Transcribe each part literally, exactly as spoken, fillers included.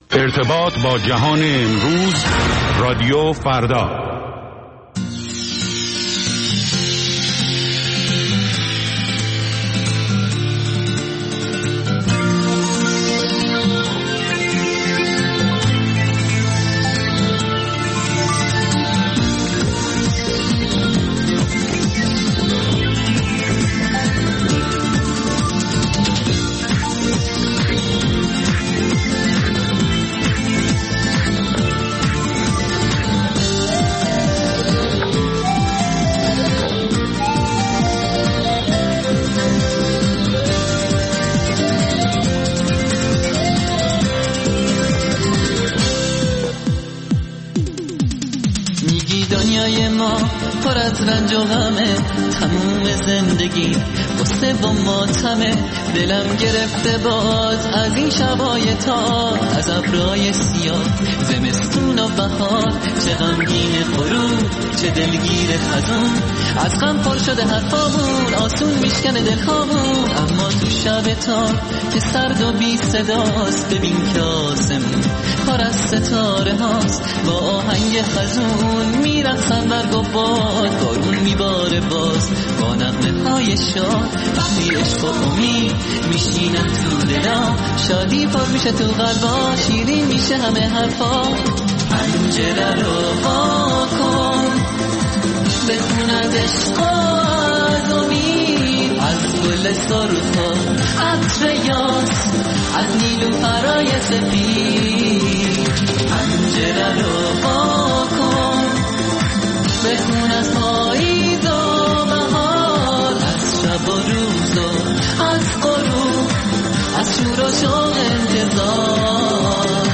ارتباط با جهان امروز، رادیو فردا. رنج و غمه تموم زندگی قصه و ماتمه، دلم گرفته باز از این شبای تار، از ابرای سیاه زمستون و بهار، چه غمگین غروب چه دلگیر خزون، از غم پر شده حرفامون آسون میشکنه دلخامون، اما تو شب تار که سرد و بی صداست، ببین که آسمون پر از ستاره هاست، با آهنگ خزون میرقصن برگ و باد، بارون میباره باز با نغمه های شاد، وقتی عشق و امید میشینن تو دلا، شادی پر میشه تو قلبا، شیرین میشه همه حرفا. پنجره رو وا کن بخون از عشق و از امید، از گل سرخ و عطر یاس، از نیلوفرای سفید. پنجره رو وا کن بخون از پاییز و بهار، از شب و روز و از غروب، از شور و شوق انتظار.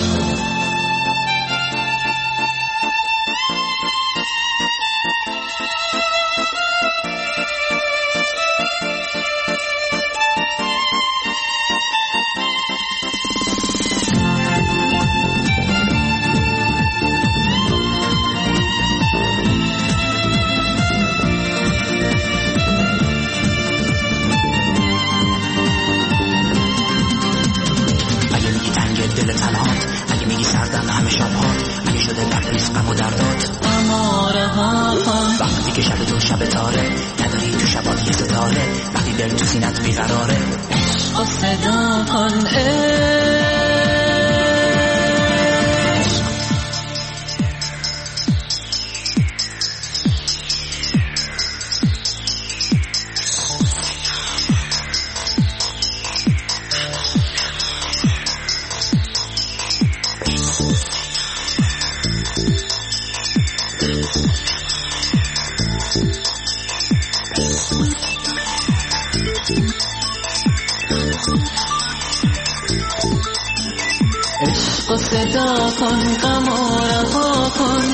وقتی که شب تو شب تاره نداری تو شبات یه ستاره، وقتی دل تو سینت بیقراره عشق و صدا کن عشق. عشق و صدا کن غم و رها کن،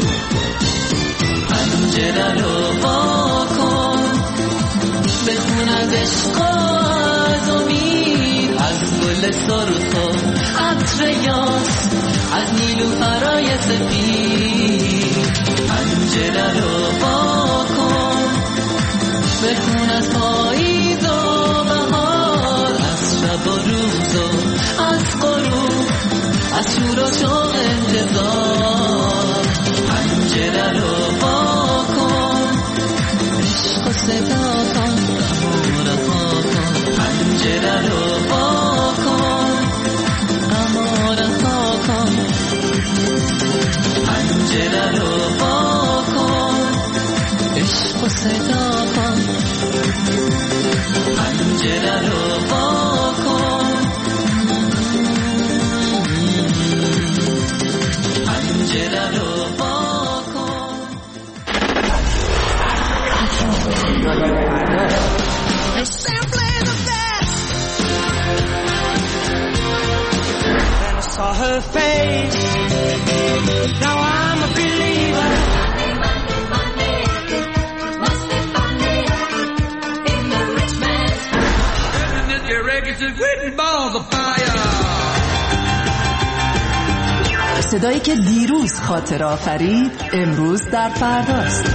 پنجره رو وا کن بخون از عشق و از امید، از گل سرخ و عطر یاس، از نیلوفرای سفید. پنجره رو وا کن بخون از پاییز و بهار، از شب و روز و از غروب، از شور و شوق انتظار. پنجره رو وا کن عشق و صدا کن غم و رها کن، پنجره رو وا کن غم و رها کن، پنجره رو وا کن عشق و صدا کن، پنجره رو وا کن، پنجره رو وا کن. Then I saw her face, now I'm a believer. Must be funny in the rich man's and this your records is written balls of fire. صدایی که دیروز خاطر آفرید امروز در فرداست.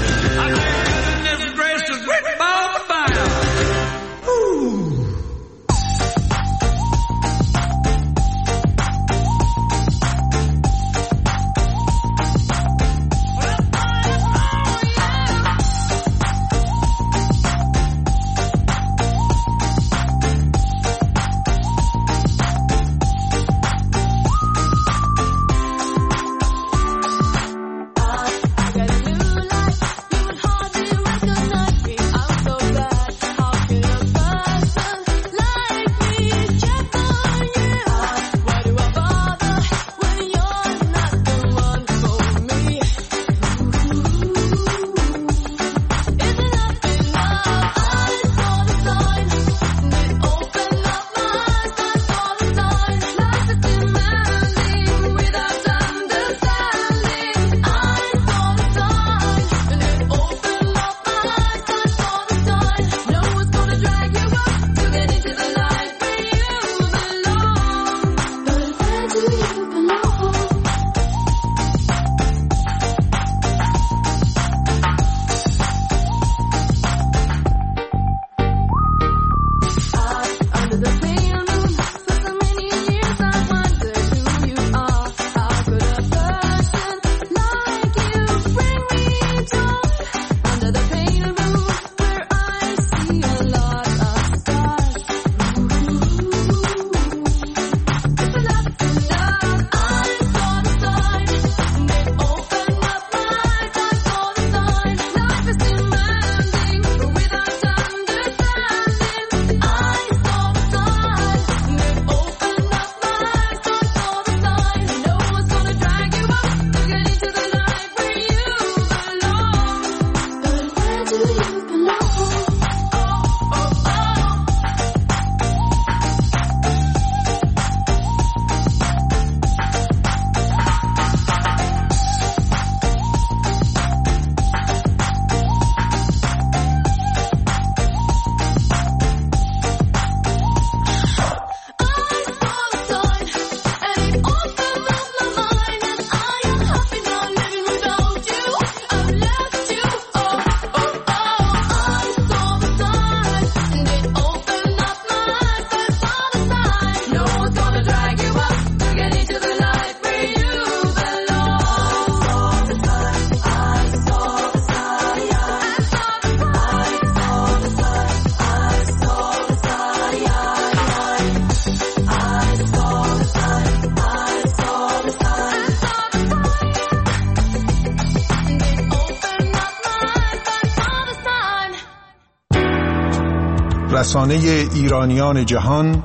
رسانه ایرانیان جهان،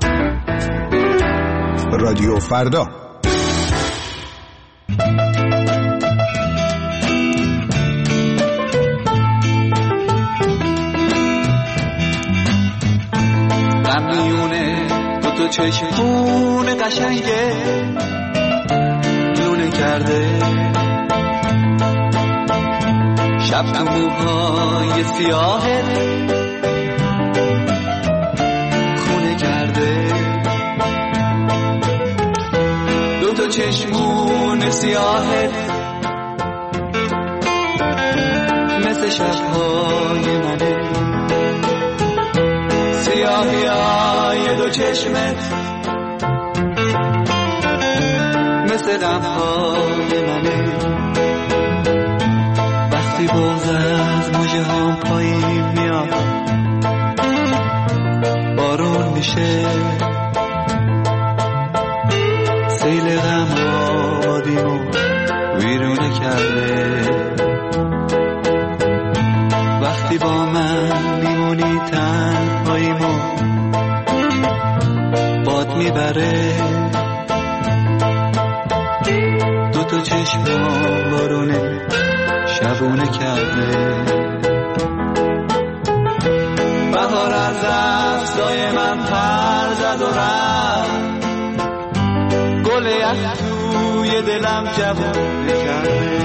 رادیو فردا. غمیونه دو تا چشمون قشنگه لونه کرده، شب تو موهای سیاهت خونه کرده، دو تا چشمون سیاهت مثل شبهای منه، سیاهی های دو چشمت مثل غمهای منه، وقتی بغض از موجه هم پایین میاد بارون میشه، سیل غم آبادیمو ویرونه کرده، وقتی با من میمونی تنهاییمو باد میبره، دو تا چشم بارونه شبونه کرده، بهار از دستای من پر زد و رفت، گل یخ توی دلم جوونه کرده،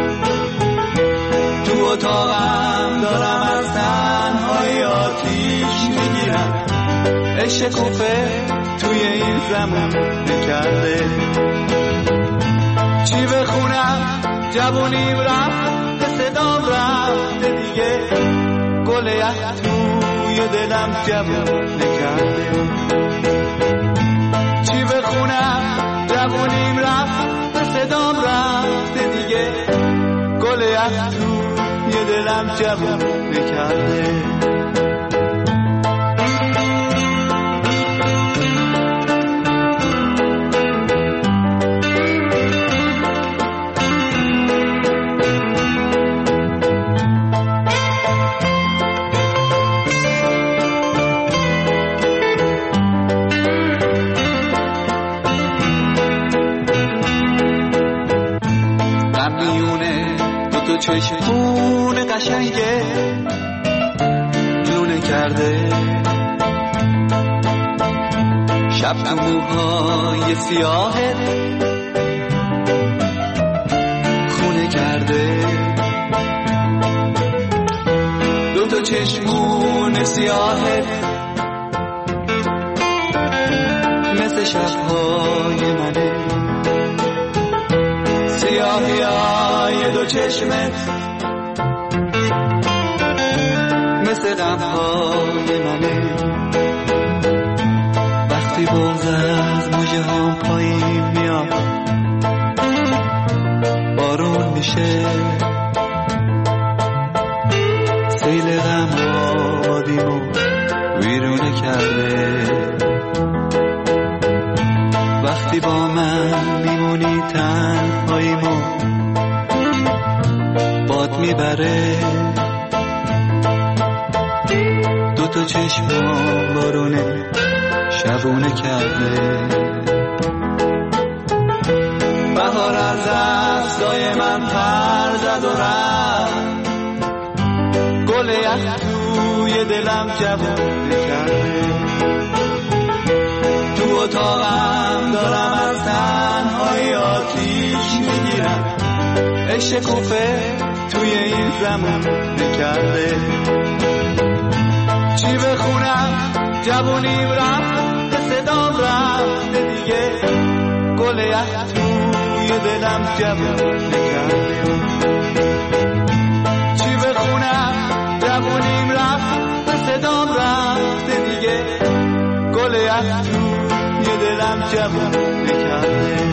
تو اتاقم دارم از تنهای آتیش میگیرم، عشق کوفه توی این زمان نکرده، چی بخونم جوونیم رفت به صدام رفت دیگه، گل یخ توی دلم جوون نکرده، چی بخونم جوونیم رفت به صدام رفت دیگه، گل یخ توی دلم جوون نکرده. چشمون قشنگه لونه کرده، شب تو موهای سیاهت خونه کرده، دو تا چشمون سیاهت مثل شبهای منه، سیاهی های دو چشمت مثل غمهای منه، وقتی بغض از موجه هم پایین میاد بارون میشه، سیل غم آبادیمو ویرونه کرده، وقتی با من میمونی تنهاییمو باد میبره، دو تا چشمم بارونه شبونه کرده، بهار از دستای من پر زد و رفت، گل یخ توی دلم جوونه کرده، تو اتاقم دارم از تنهای آتیش میگیرم، عشق کوفه توی این زمان نکرده، چی بخونم جوونیم رفت به صدام رفت دیگه، گل یخ توی دلم جوون نکرده، چی بخونم جوونیم رفت به صدام رفت دیگه، گل یخ توی دلم جوون نکرده.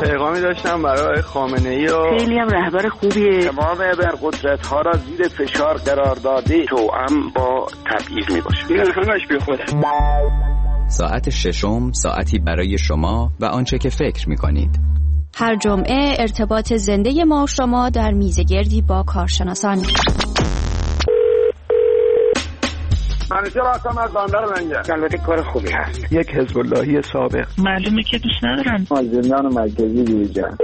پیغامی داشتم برای خامنه‌ای و خیلی هم رهبر خوبیه. تمام ابرقدرت ها را زیر فشار قرار داده توأم با تبعیض میباشه. این همش بی خوده. ساعت ششم ساعتی برای شما و آنچه که فکر میکنید. هر جمعه ارتباط زنده ما و شما در میزگردی با کارشناسان. منیجر هستم از بندر منگه. البته کار خوبی هست. یک حزب اللهی سابق. معلومه که دوست ندارم. زندان مرکزی دیجا.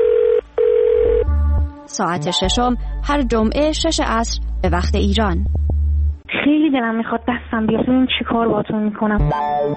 ساعت ششم هر جمعه شش عصر به وقت ایران. خیلی دلم میخواد دستم بیاد ببینم چی کار باهاتون میکنم.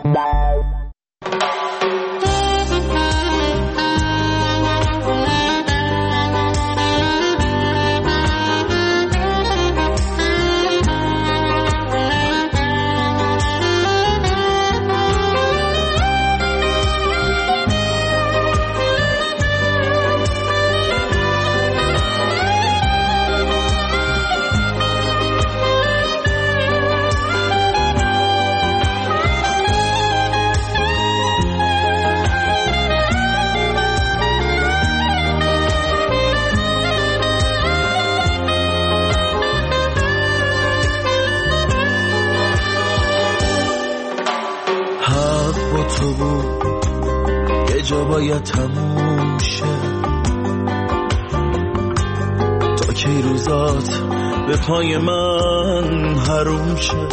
تو بود یه جا باید تموم شه تا کی روزات به پای من حروم شه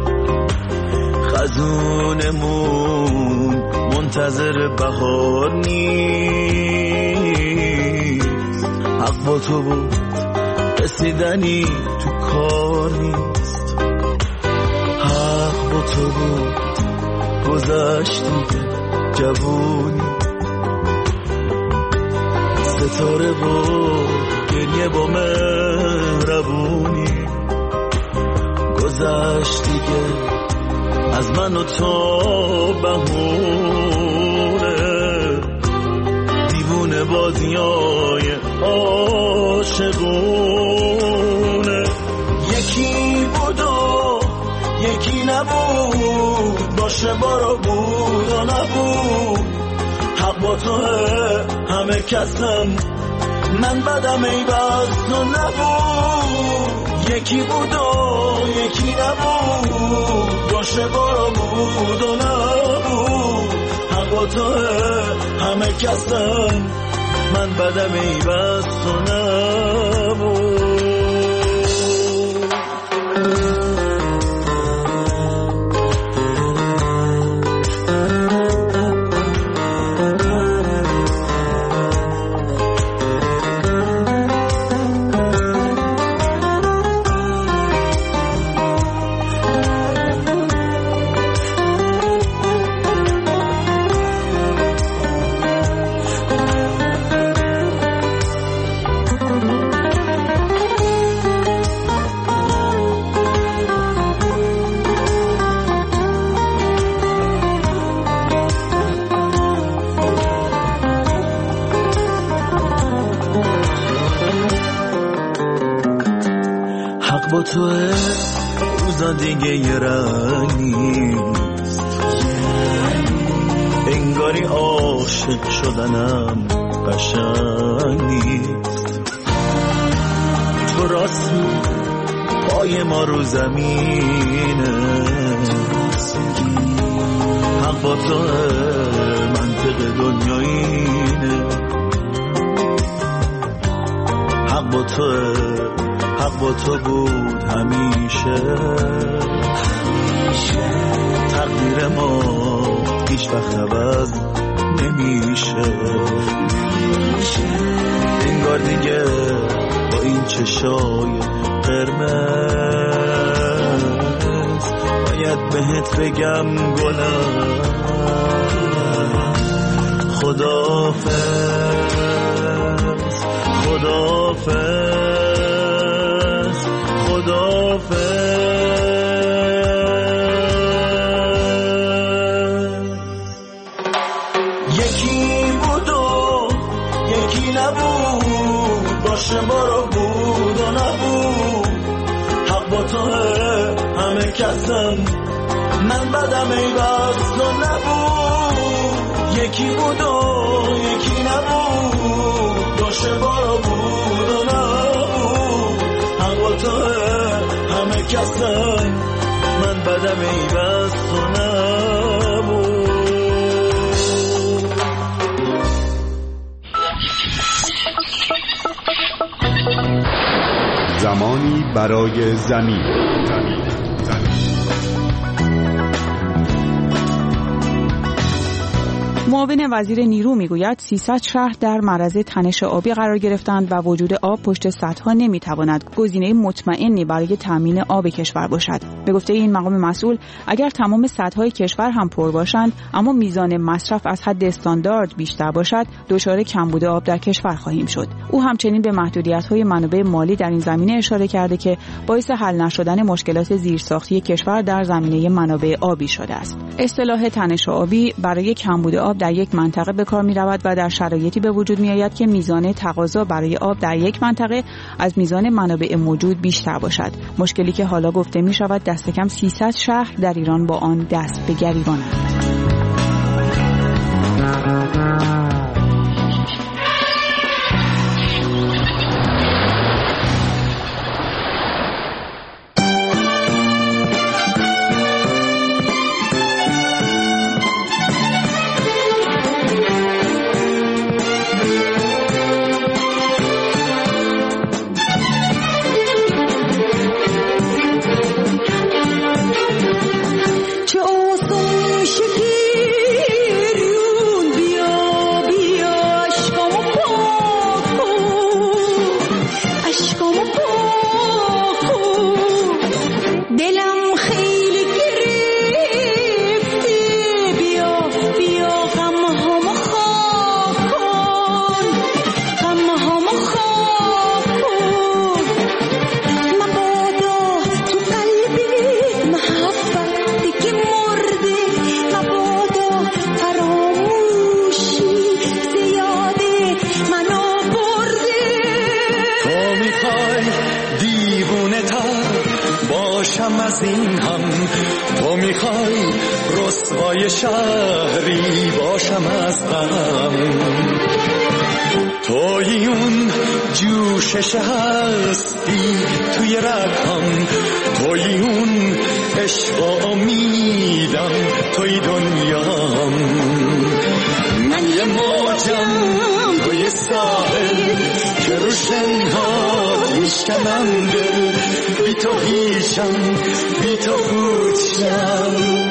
خزونمون منتظر بهار نیست حق با تو بود رسیدنی تو کار نیست حق با تو بود گذشتی که جوونی ستاره بود گریه با مهربونی گذشتی که از من و تو بهونه دیوونه بازیای عاشقونه یکی بود و یکی نبود باشه بارا بود و نبود حق با توه همه کسم من بدم ای بس تو نبود یکی بود و یکی نبود باشه بارا بود و نبود حق با توه همه کسم من بدم ای بس تو نبود با توه روزا دیگه یه رنگ نیست انگاری عاشق شدنم قشنگ نیست تو راست پای ما رو زمینه حق با توه منطق دنیایینه حق با توه حق با تو بود همیشه تقدیر ما هیچ وقت عوض نمیشه انگار دیگه با این چشای قرمز باید بهت بگم گلم خداحافظ خداحافظ یکی بود و یکی نبود باشه بارا بود و نبود حق با توه همه کسم من بدم ای بس تو نبود یکی بود و یکی نبود شکستن من بدم ای بس تو نبود. زمانی برای زمین. معاون وزیر نیرو میگوید سیصد شهر در معرض تنش آبی قرار گرفتند و وجود آب پشت سدها نمیتواند گزینه مطمئنی برای تامین آب کشور باشد. به گفته این مقام مسئول، اگر تمام سدهای کشور هم پر باشند اما میزان مصرف از حد استاندارد بیشتر باشد، دچار کمبود آب در کشور خواهیم شد. او همچنین به محدودیت‌های منابع مالی در این زمینه اشاره کرده که باعث حل نشدن مشکلات زیرساختی کشور در زمینه منابع آبی شده است. اصطلاح تنش آبی برای کمبود آب در یک منطقه به کار می رود و در شرایطی به وجود می آید که میزان تقاضا برای آب در یک منطقه از میزان منابع موجود بیشتر باشد. مشکلی که حالا گفته می شود دست کم سیصد شهر در ایران با آن دست به گریبانند. شهری باشم از غم، توی اون جوشش هستی توی رگم، توی اون عشق و امیدم توی دنیام. من یه موجم توی ساحل که رو شنها میشکنم دل، بی تو هیچم بی تو هوچم.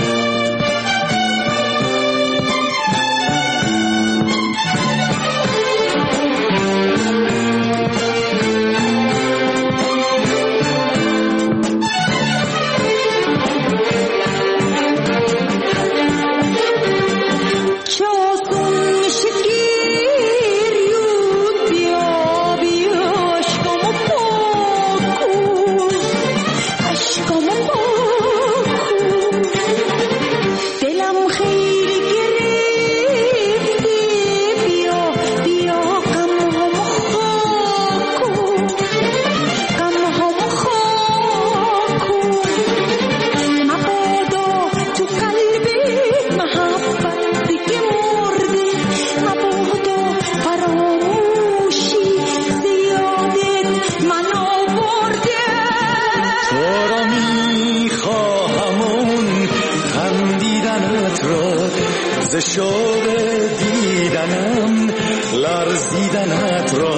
شوق دیدنم لرزیدنت را،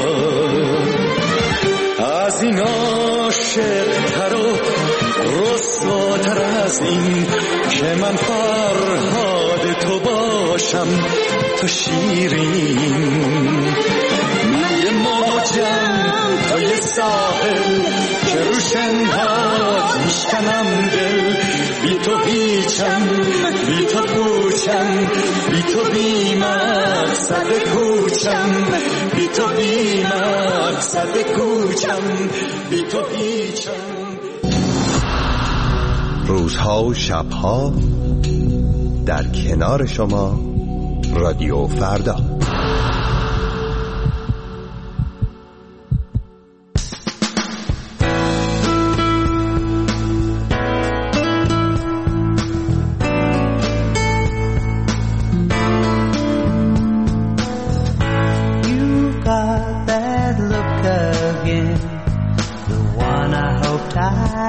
از این عاشق تر و رسواتر از این که من فرهاد تو باشم تو شیرین. من یه موجم توی ساحل که رو شنهات میشکنم دل، بی تو هیچم بی تو پوچم، بی تو بی مقصد کوچم، بی تو بی مقصد کوچم، بی تو هیچم. روزها و شبها در کنار شما رادیو فردا. I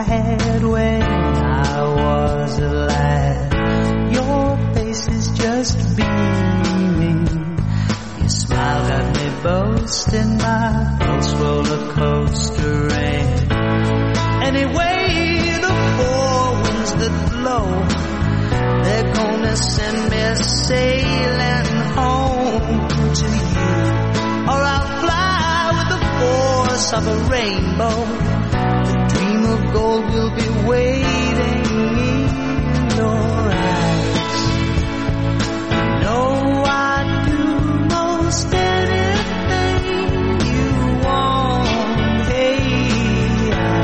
boast in my pulse roller coaster rain. Anyway, the four winds that blow, they're gonna send me sailing home to you. Or I'll fly with the force of a rainbow. The dream of gold will be waiting in your eyes. You know I'd do most anything you want. Hey, I,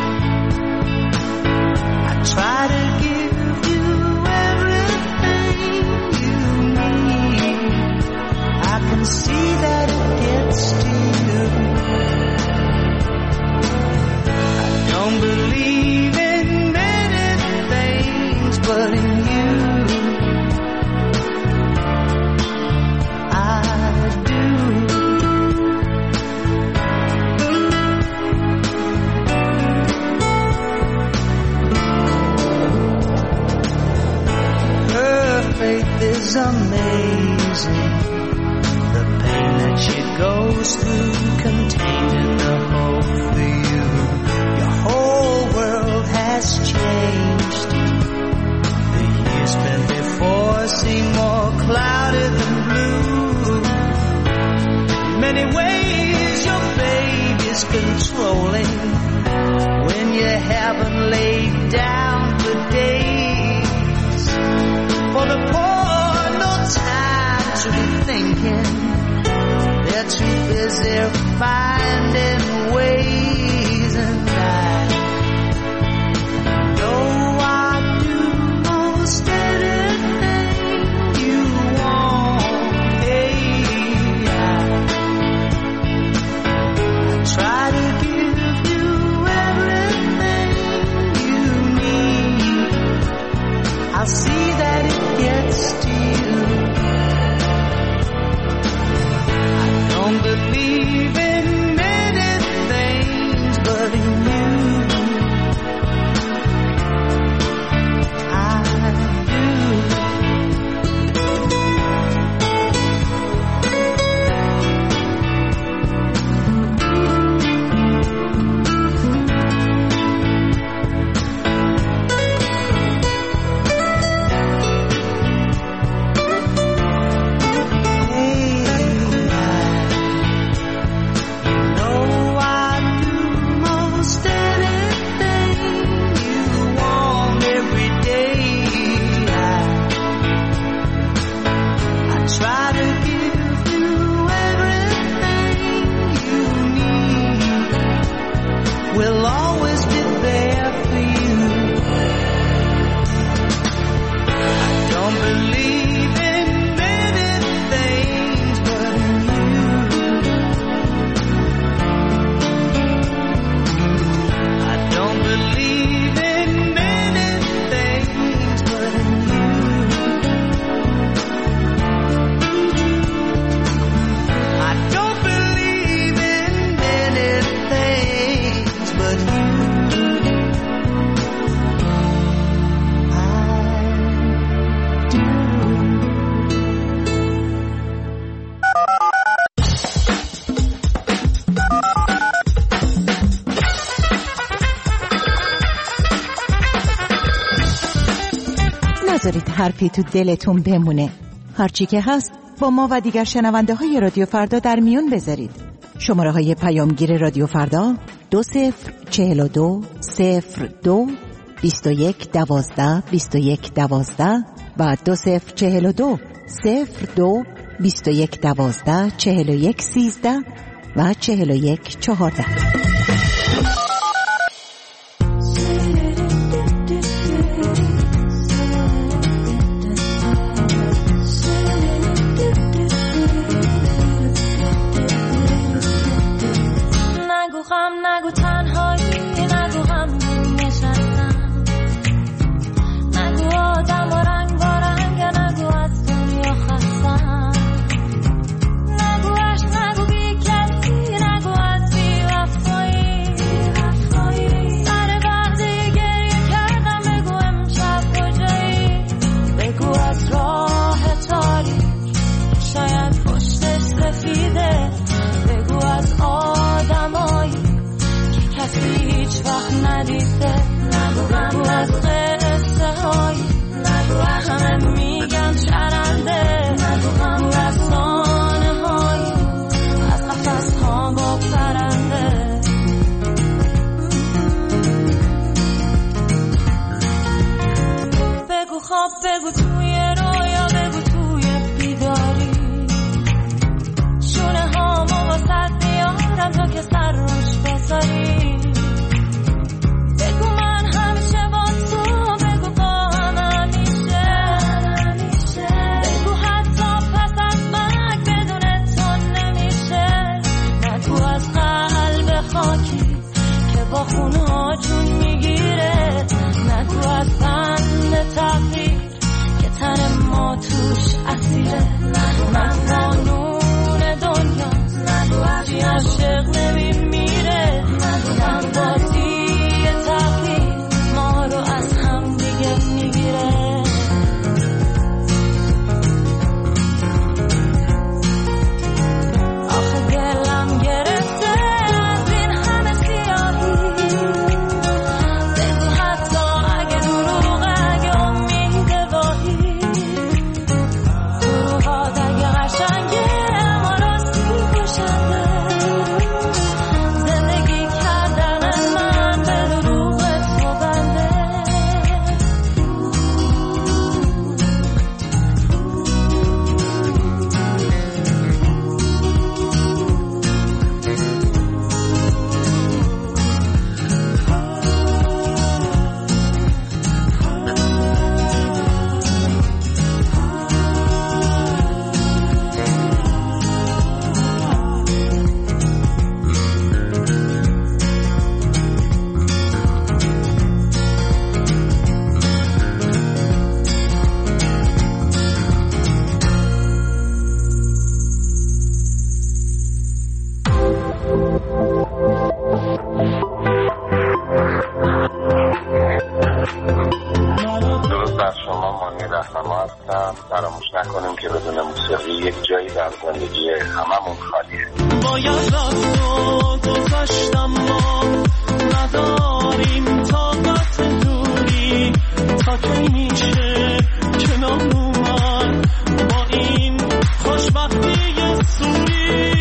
I try to give you everything you need. I can see that it gets to you. I don't believe in many things, but in you I do. Her faith is amazing. The pain that she goes through, contained in the hope for you. Your whole world has changed. The years spent before seem more clouded than blue. In many ways your baby's controlling when you haven't laid down for days. For the poor, no time to be thinking. They're too busy finding ways, and I know I do most anything you want. Hey, I, I try to give you everything you need. I'll see that it gets to you. Don't believe in many things, but in you I do. We'll always be there for you. I don't believe in many things, but in you I don't believe in many things, but in you I don't believe in many things, but you نذارید حرفی تو دلتون بمونه. هرچی که هست با ما و دیگر شنونده های رادیو فردا در میون بذارید. شماره های پیامگیر رادیو فردا دو صفر چهل و دو صفر دو بیست و یک دوازده بیست و یک دوازده و دو صفر چهل و دو صفر دو بیست و یک دوازده چهل و یک سیزده و چهل و یک چهارده. نگو غم، نگو تنهایی، نگو هم نشستم، نگو آدم و رنگ با رنگ، نگو از دنیا خستم، نگو عشق، نگو بی کسی، نگو از بی وفایی. خونها جون میگیره. نگو از بند تقدیر که تن ما توش اسیره. من قانون دنیا چی عاشق نمیمیره. من بازی تقدیر ما رو از هم دیگه میگیره. فراموش نکنیم که بدون موسیقی یک جایی در زندگی هممون خالیه. باید رفت و گذاشتم ما نداریم طاقت دوری. تا کی میشه کنار اومد با این خوشبختی سوری.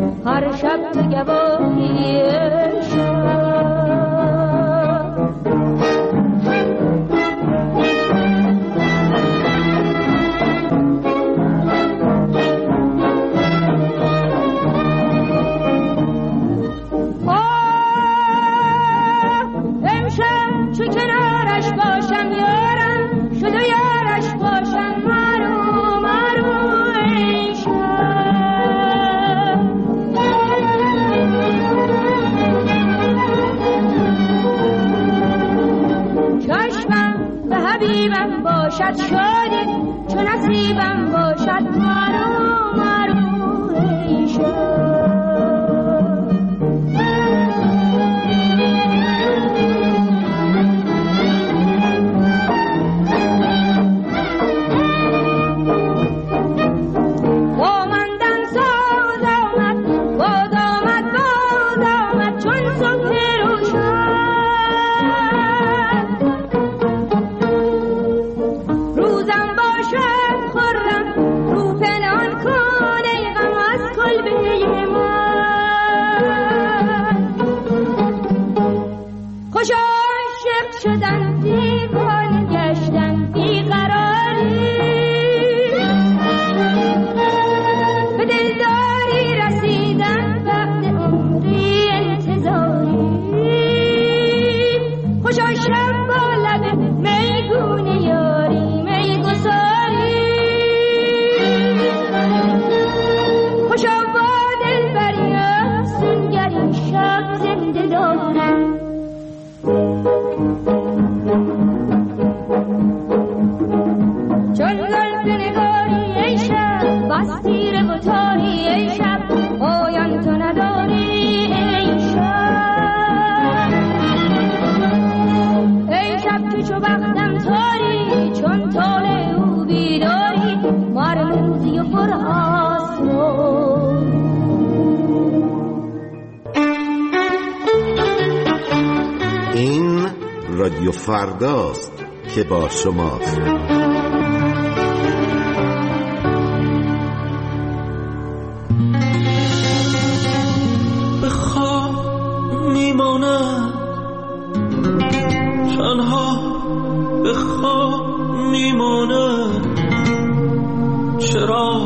شب تو گواهی شب یارش باشم یارم شد و یارش باشم مرو مرو ای شب چشمم به حبیبم باشد شادی چون نصیبم باشد مرو مرو ای شب رادیو فرداست که با شماست. به خواب میمانم تنها به خواب میمانم چرا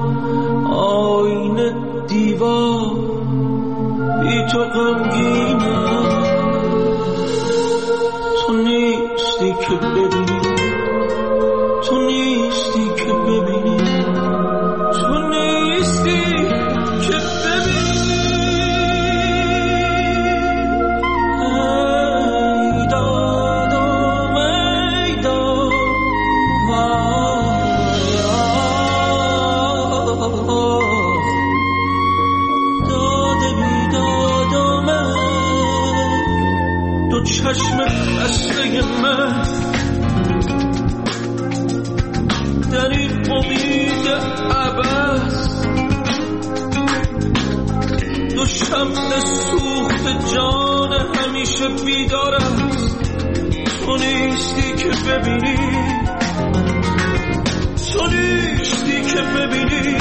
آینه دیوار بی تو غمگینم تو نیستی که ببینی تو نیستی که ببینی تو نیستی که ببینی ای دادم ای دادم داده بی دادم دو چشم خسته من در این امید عبث دو شمع سوخت جان همیشه بیدار است تو نیستی که ببینی تو نیستی که ببینی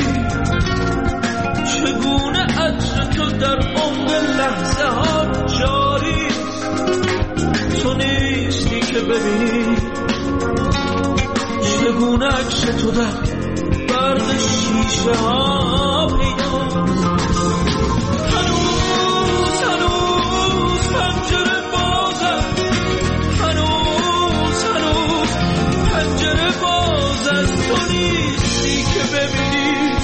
چگونه عطر تو در عمق لحظه ها جاری تو نیستی که ببینی چگونه عکس تو در برق شیشه ها پیداست هنوز هنوز پنجره بازم هنوز هنوز پنجره باز از تو نیستی که ببینی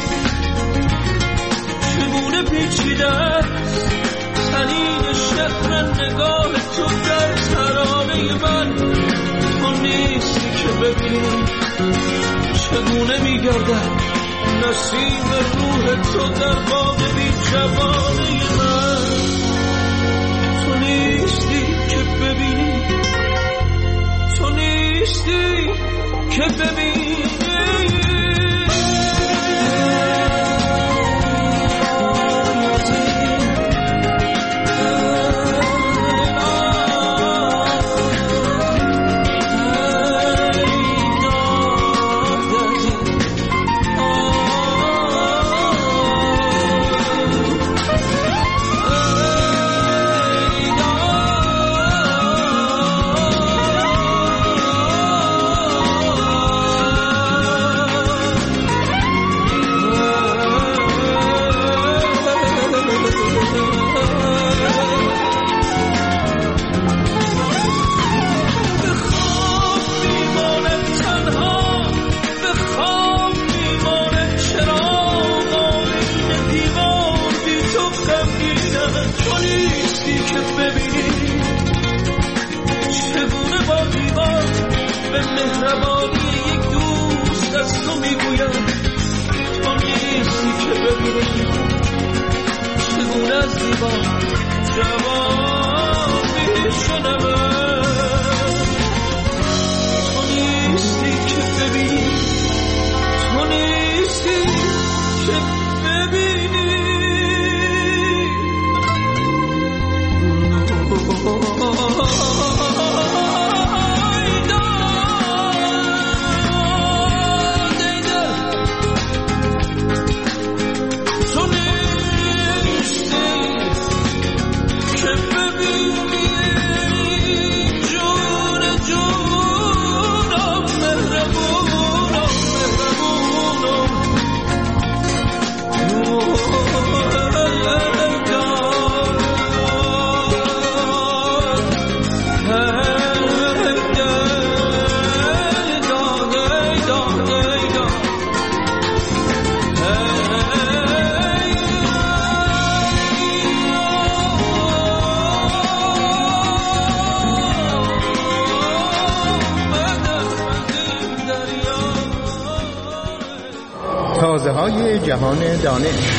چگونه پیچیده سنین شهر نگاه تو در ترانه من تو نیستی که ببینی چگونه میگردد نسیم روح تو در باغ بی جوانه من تو نیستی که ببینی تو نیستی که ببینی به مهربانی یک دوست از تو میگویم تو نیستی که ببینی چگونه از دیوار جوابی شنوم تو نیستی که ببینی تو نیستی که ببینی تازه های جهان دانش.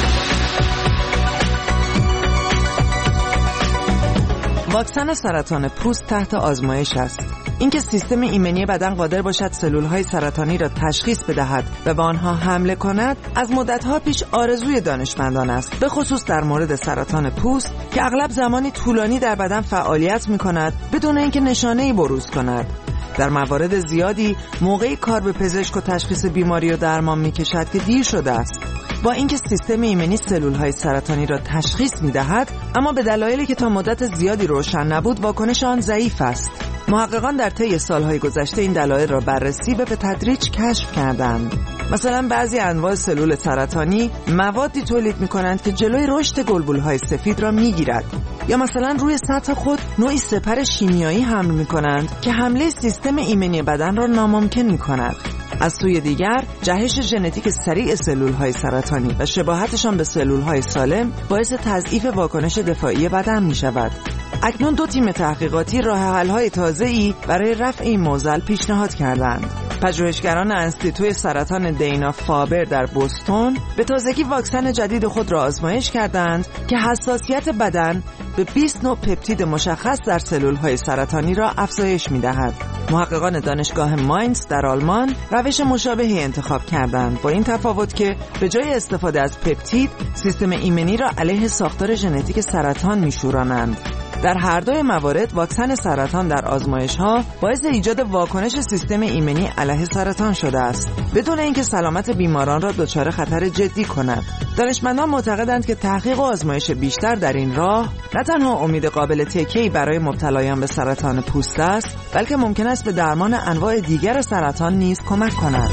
واکسن سرطان پوست تحت آزمایش است. اینکه سیستم ایمنی بدن قادر باشد سلول‌های سرطانی را تشخیص بدهد و به آنها حمله کند، از مدت‌ها پیش آرزوی دانشمندان است، به خصوص در مورد سرطان پوست که اغلب زمانی طولانی در بدن فعالیت می‌کند بدون اینکه نشانه‌ای بروز کند. در موارد زیادی موقعی کار به پزشک و تشخیص بیماری و درمان می‌کشد که دیر شده است. با اینکه سیستم ایمنی سلول‌های سرطانی را تشخیص می‌دهد، اما به دلایلی که تا مدت زیادی روشن نبود واکنش آن ضعیف است. محققان در طی سالهای گذشته این دلایل را بررسی و به تدریج کشف کردند. مثلا بعضی انواع سلول سرطانی موادی تولید می‌کنند که جلوی رشد گلبول‌های سفید را می‌گیرد، یا مثلا روی سطح خود نوعی سپر شیمیایی حمل می‌کنند که حمله سیستم ایمنی بدن را ناممکن می‌کند. از سوی دیگر جهش ژنتیک سریع سلول‌های سرطانی و شباهتشان به سلول‌های سالم باعث تضعیف واکنش دفاعی بدن می‌شود. اکنون دو تیم تحقیقاتی راه حل‌های تازه‌ای برای رفع این معضل پیشنهاد کردند. پژوهشگران انستیتوی سرطان دینا فابر در بوستون به تازگی واکسن جدید خود را آزمایش کردند که حساسیت بدن به بیست نوع پپتید مشخص در سلول‌های سرطانی را افزایش می‌دهد. محققان دانشگاه ماینز در آلمان روش مشابهی انتخاب کردند، با این تفاوت که به جای استفاده از پپتید سیستم ایمنی را علیه ساختار ژنتیک سرطان می‌شورانند. در هر دوی موارد واکسن سرطان در آزمایش‌ها باعث ایجاد واکنش سیستم ایمنی علیه سرطان شده است، بدون اینکه سلامت بیماران را دچار خطر جدی کند. دانشمندان معتقدند که تحقیق و آزمایش بیشتر در این راه نه تنها امید قابل تکیه‌ای برای مبتلایان به سرطان پوست است، بلکه ممکن است به درمان انواع دیگر سرطان نیز کمک کند.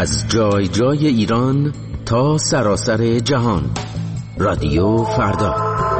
از جای جای ایران تا سراسر جهان. رادیو فردا.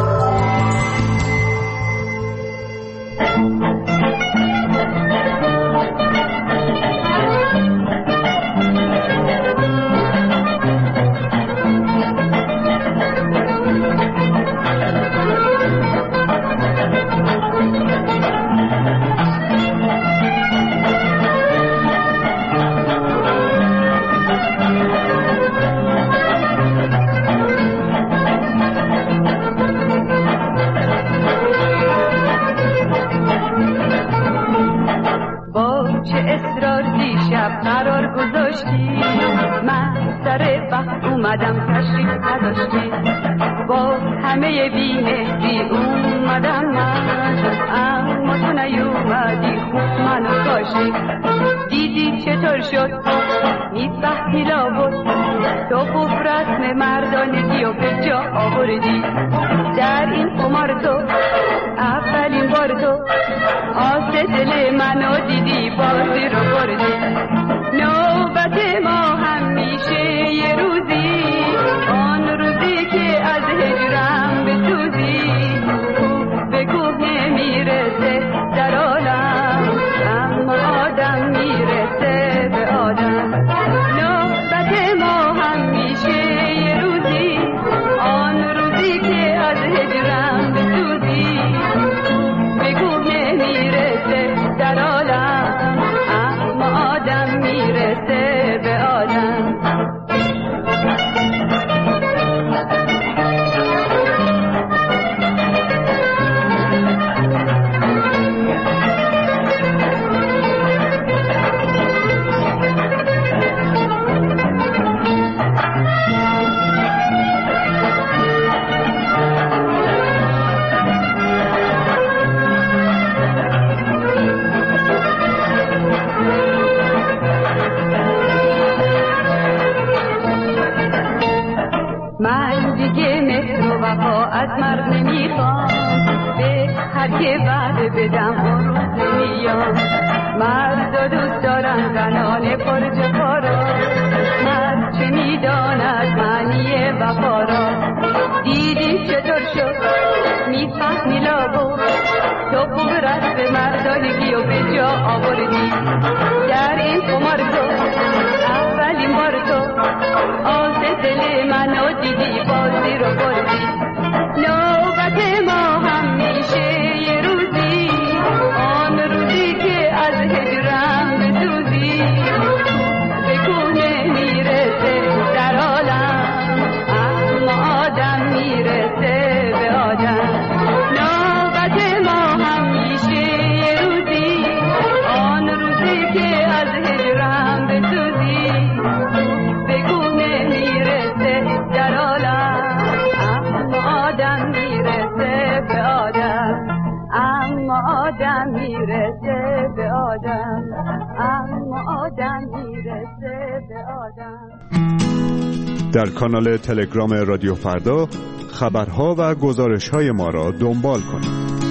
در کانال تلگرام رادیو فردا خبرها و گزارش‌های ما را دنبال کنید.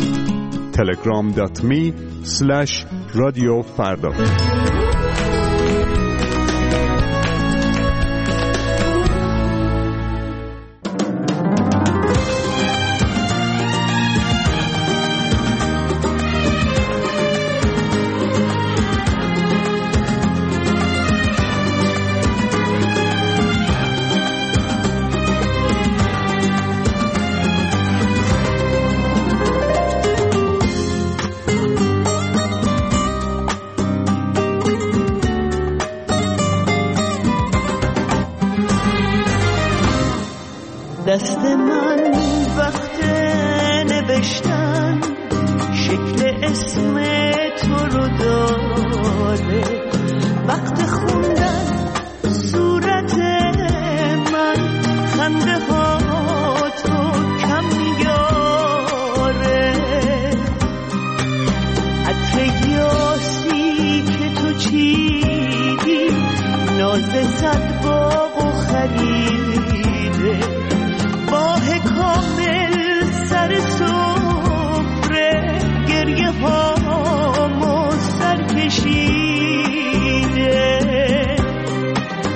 تلگرام دات می اسلش رادیو فردا. دست من وقت نوشتن شکل اسم تو رو داره، وقت خوندن صورت من خنده ها تو کم میاره، عطر یاسی که تو چیدی ناز صد باغ و خریده، ماه کامل سر سفره گریه هامو سر کشیده،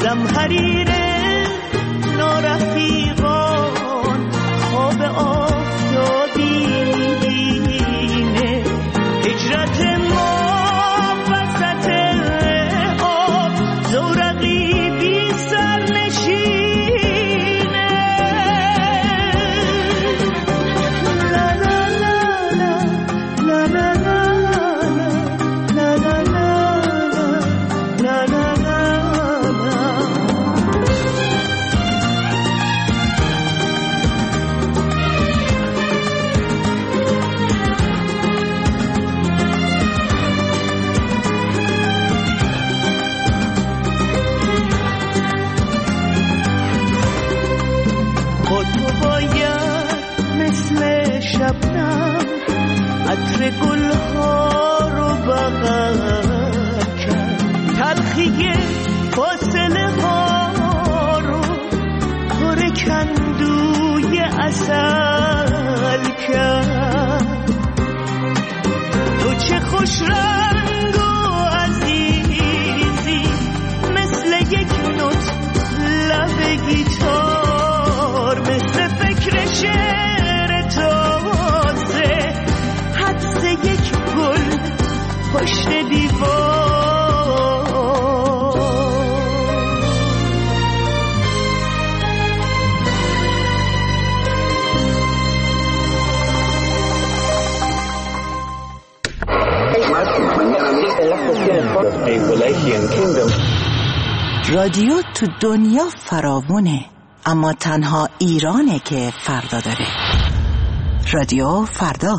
زمحریر نارفیقان خواب آفتابی میبینه هجرت ما وسط آب زورقی بی سر نشینه لا لا لا لا لا لا لا لا لا لا عطر گلها رو بغل کرد تلخی فاصله ها رو پر کندوی عسل کرد تو چه خوش رنگ و عزیزی مثل یک نوت لب گیتار مثل فکر شعر تازه حدس یک گل پشت دیوار رادیو تو دنیا فراوونه، اما تنها ایرانه که فردا داره. رادیو فردا.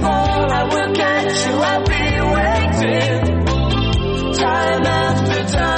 Time after time